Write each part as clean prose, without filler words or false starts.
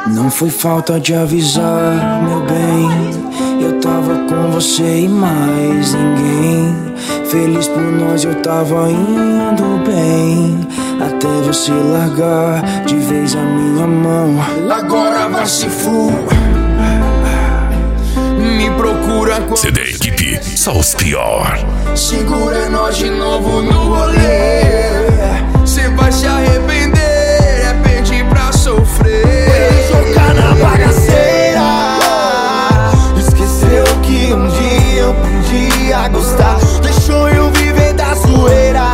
Não foi falta de avisar, meu bem. Eu tava com você e mais ninguém. Feliz por nós, eu tava indo bem, até você largar de vez a minha mão. Agora vai se fuder. Me procura quando CD Equipe, só os pior. Segura nós de novo no rolê. Cê vai se arrepender, é pedir pra sofrer. Jogar na bagaceira. Esqueceu que um dia eu podia gostar. Deixou eu viver da zoeira.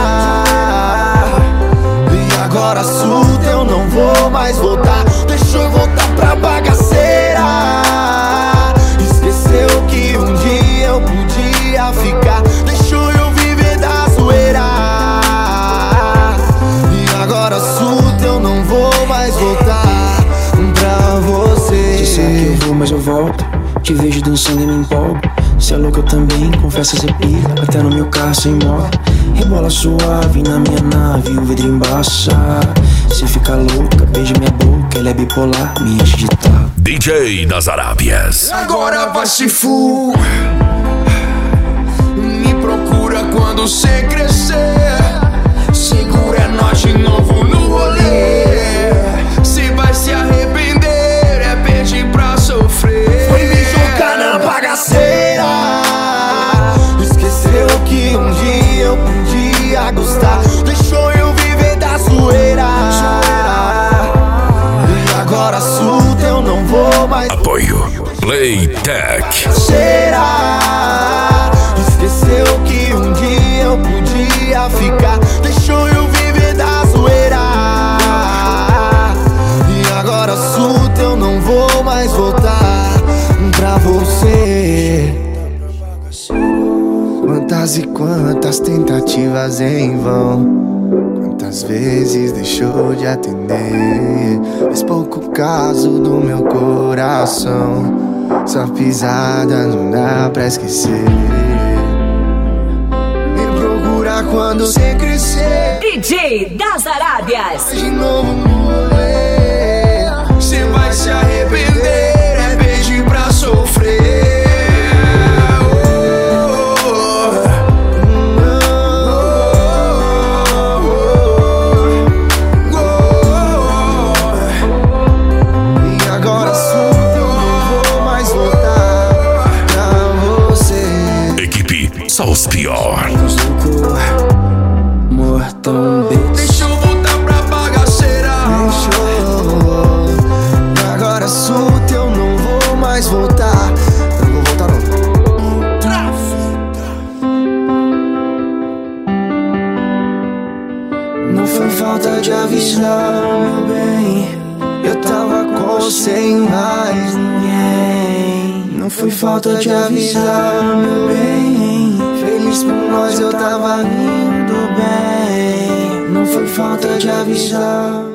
E agora surta, eu não vou mais voltar. Deixou eu voltar pra bagaceira. Esqueceu que um dia eu podia ficar. Deixou eu viver da zoeira. E agora surta, eu não vou mais voltar pra você. Disse que eu vou, mas eu volto. Te vejo dançando e me empolgo. Cê é louco, eu também, confesso cê pica. Até no meu carro sem moto. Rebola suave na minha nave, o vidro embaça. Cê fica louca, beija minha boca. Ela é bipolar, me enche de tal. DJ das Arábias. Agora vai se fuder. Me procura quando cê crescer. Segura nós de novo no rolê. Cê vai se arrepender, é pedir pra sofrer. Foi me jogar na bagaceira. Esqueceu que um dia eu podia gostar. Deixou eu viver da zoeira. E agora surta, eu não vou mais. Apoio Playtech. Cheira. Esqueceu que um dia eu podia ficar. Deixou eu viver da zoeira. E agora surta, eu não vou mais voltar pra você. Quantas e quantas tentativas em vão. Quantas vezes deixou de atender. Fez pouco caso do meu coração. Sua pisada não dá pra esquecer. Me procura quando você crescer. DJ das Arábias. De novo no rolê. Cê vai se arrepender, é pedir pra sofrer. E agora surta, eu não vou mais voltar pra você. Equipe, só os pior. Mortão, bitch. Deixa eu voltar pra bagaceira. E agora surta, eu não vou mais voltar. Não vou voltar não. Não foi falta de avisar, meu bem. Eu tava com você e mais ninguém. Não foi falta de avisar, meu bem. Feliz por nós, eu tava indo bem. Não foi falta de avisar.